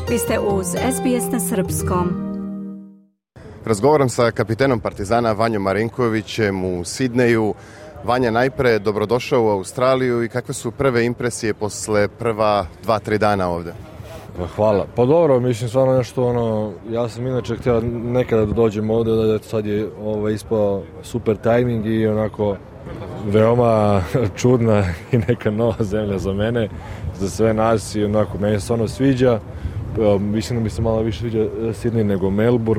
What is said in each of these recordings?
Vi ste uz SBS na srpskom. Razgovaram sa kapitenom Partizana Vanjom Marinkovićem u Sidneju. Vanja, najpre dobrodošao u Australiju i kakve su prve impresije posle prva 2-3 dana ovde? Hvala. Pa dobro, mislim stvarno nešto ja sam inače htio nekada da dođem ovde, da sad je ispao super tajming i onako veoma čudna i neka nova zemlja za mene, za sve nas i onako meni se stvarno sviđa. Mislim da mi se malo više sviđa Sidney nego Melbourne.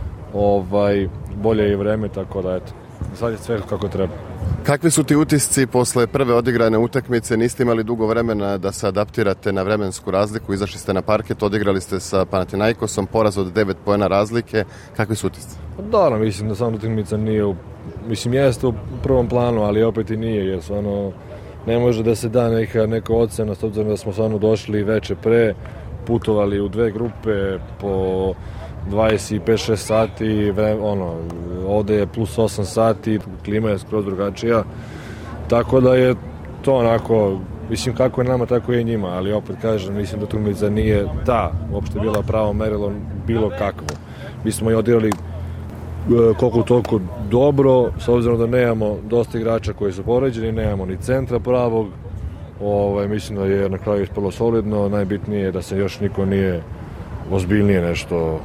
Bolje je i vreme, tako da eto, sad je sve kako treba. Kakvi su ti utisci posle prve odigrane utakmice? Niste imali dugo vremena da se adaptirate na vremensku razliku, izašli ste na parket, odigrali ste sa Panathinaikosom, poraz od 9 poena razlike. Kakvi su utisci? Dobro, mislim da sama utakmica nije, jeste u prvom planu, ali opet i nije, jer stvarno ne može da se da neka ocena, s obzirom da smo stvarno došli veče pre, putovali u dve grupe po 25-6 sati, ovde je plus 8 sati, klima je skroz drugačija, tako da je to onako, mislim kako je nama, tako je i njima, ali opet kažem, mislim da utakmica nije uopšte bila pravo merilo bilo kakvo. Mi smo i odigrali koliko toliko dobro, s obzirom da nemamo dosta igrača koji su povređeni, nemamo ni centra pravog, mislim da je na kraju ispalo solidno, najbitnije je da se još niko nije ozbiljnije nešto,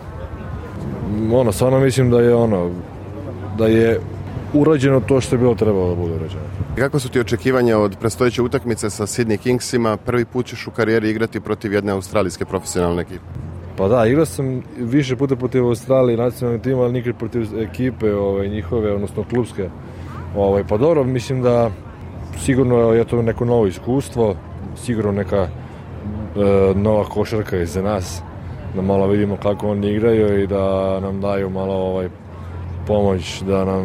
stvarno mislim da je urađeno to što je bilo trebalo da bude urađeno. Kako su ti očekivanja od predstojeće utakmice sa Sydney Kingsima? Prvi put ćeš u karijeri igrati protiv jedne australijske profesionalne ekipe. Pa da, igrao sam više puta protiv Australije nacionalnog tima, ali nikad protiv ekipe njihove, odnosno klubske. Pa dobro, mislim da sigurno je to neko novo iskustvo, sigurno neka nova košarka iza nas, da malo vidimo kako oni igraju i da nam daju malo pomoć da nam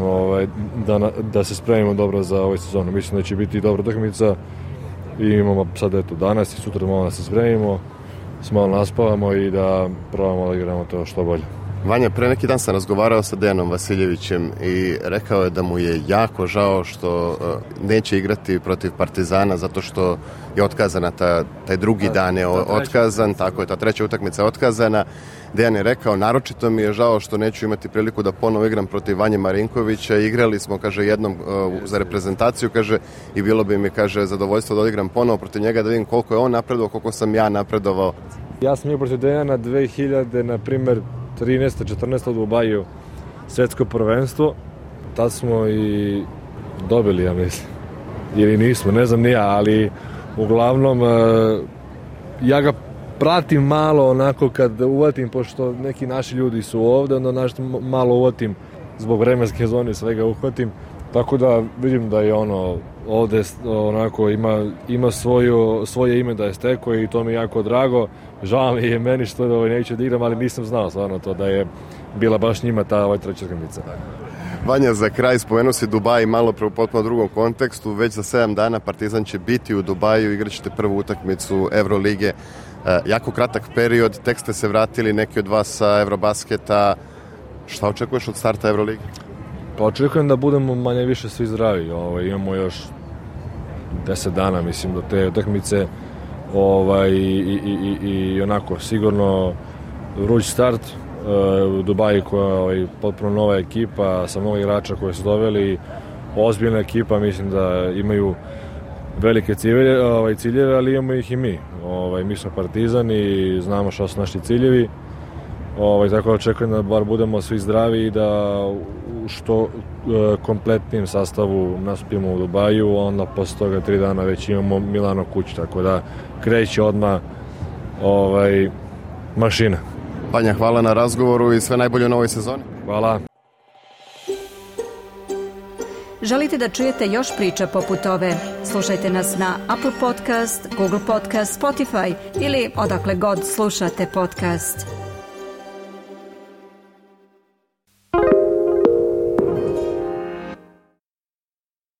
da se spremimo dobro za ovu sezonu. Mislim da će biti dobra utakmica i imamo sad danas i sutra malo da se spremimo, malo naspavamo i da probamo da igramo to što bolje. Vanja, pre neki dan sam razgovarao sa Dejanom Vasiljevićem i rekao je da mu je jako žao što neće igrati protiv Partizana zato što je otkazana taj drugi dan je otkazan, tako je, ta treća utakmica je otkazana. Dejan je rekao, naročito mi je žao što neću imati priliku da ponovo igram protiv Vanje Marinkovića. Igrali smo, kaže, jednom za reprezentaciju, kaže, i bilo bi mi, kaže, zadovoljstvo da odigram ponovo protiv njega, da vidim koliko je on napredovao, koliko sam ja napredovao. Ja sam igrao protiv Dejana 2000, na primer, 13-14 u Dubaju svetsko prvenstvo. Tad smo i dobili, ja mislim. Ili nismo, ne znam ni ja, ali uglavnom ja ga pratim malo onako kad uvatim, pošto neki naši ljudi su ovde, onda malo uvatim zbog vremenske zone, svega uhvatim. Tako da vidim da je ovde onako ima svoje ime da je stekao i to mi je jako drago. Žao mi je meni što neću da igram, ali nisam znao stvarno to da je bila baš njima ta treća utakmica. Vanja, za kraj spomenuo si Dubaj malo u potpuno drugom kontekstu. Već za 7 dana Partizan će biti u Dubaju, igraćete prvu utakmicu Evrolige. Jako kratak period, tek ste se vratili neki od vas sa Eurobasketa. Šta očekuješ od starta Evrolige? Pa očekujem da budemo manje više svi zdravi. Imamo još 10 dana, mislim, do te utakmice. I onako, sigurno vruć start u Dubaju koja je potpuno nova ekipa sa mnogo igrača koje su doveli, ozbiljna ekipa, mislim da imaju velike ciljeve, ali imamo ih i mi. Mi smo Partizan i znamo šta su naši ciljevi, tako da očekujem da bar budemo svi zdravi i da u što kompletnijem sastavu nastupimo u Dubaju, onda posle toga 3 dana već imamo Milano kući, tako da kreće odmah mašina. Vanja, hvala na razgovoru i sve najbolje u novoj sezoni. Hvala. Želite da čujete još priča poput ove? Slušajte nas na Apple Podcast, Google Podcast, Spotify ili odakle god slušate podcast.